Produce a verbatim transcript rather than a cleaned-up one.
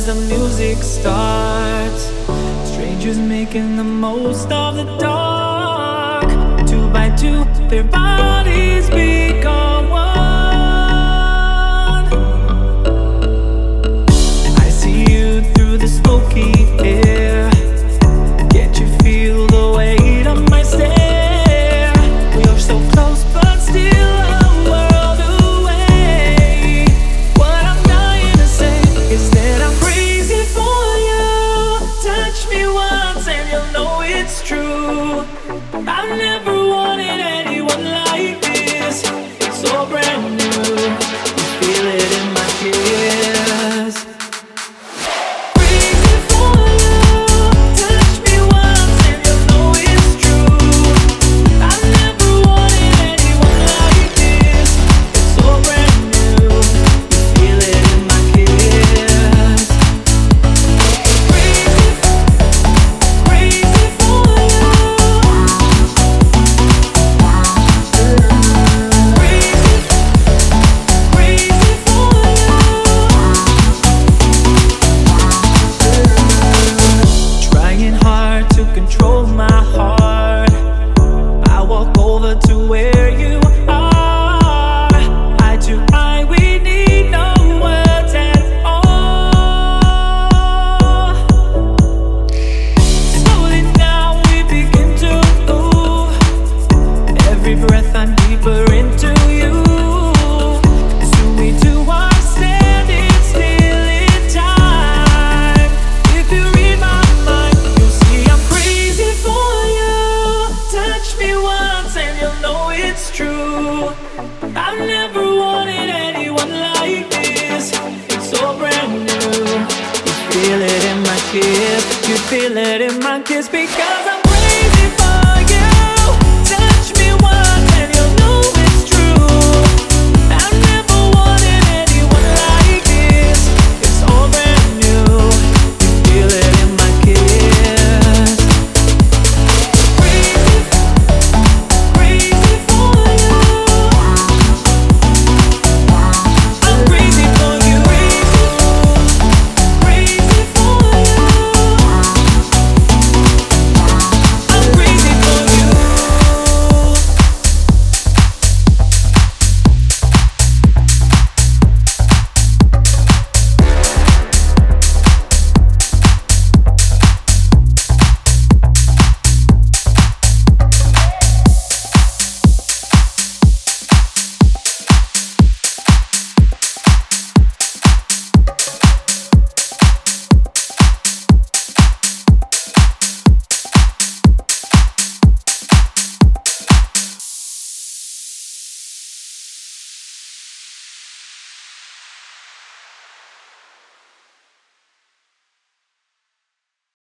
as the music starts. Strangers making the most of the dark. Two by two, their bodies become one. I see you through the smoky air. Can't you feel the weight of my stare? We're so close but still a world away. What I'm dying to say is that I'm crazy for you. Touch me once and you'll know it's true. I've never wanted anyone like this. It's so brand new. You feel it in my kiss. Crazy for you. Touch me once and you'll know it's true. I've never wanted anyone like this. It's so brand new. You feel it in my kiss. Crazy, crazy for you. Crazy, crazy for you. Trying hard to control my heart. I walk over to where you are. Eye to eye, we need no words at all. Slowly now we begin to move. Every breath I'm deeper into you. Soon we two are standing still in time. If you read my mind, you'll see I'm crazy for you. Touch me once and you'll know it's true. I've never wanted anyone like this. It's so brand new. You feel it in my kiss. You feel it in my kiss because